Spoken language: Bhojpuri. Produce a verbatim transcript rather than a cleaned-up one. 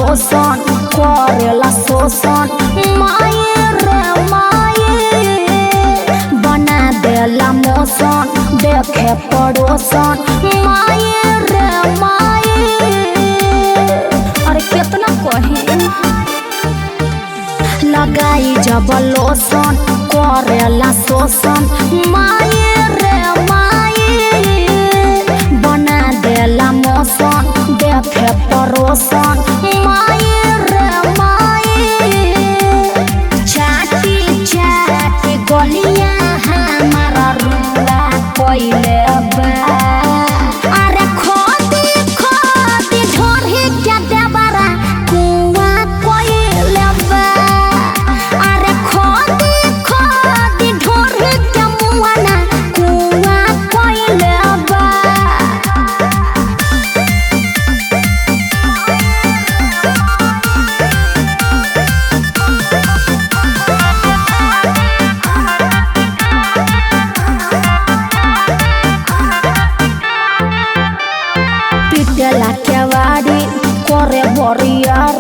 लोसन करेला शोषण माये रे माये बना देला मोशन देखे पड़ोसन माये रे माये अरे कितना कही लगाई जब लोसन करेला शोषण माये रे माये बना देला मोशन देखे पड़ोसन माये रे माये चाटी चाटी गलिया हमारा रुआ कोइले बा अरे खोदी खोदी ढोरी क्या देवरा कुआ कोइले बा अरे खोदी खोदी ढोरी क्या मुआना कुआ कोइले बा पिटेला केवाड़ी करे बरियार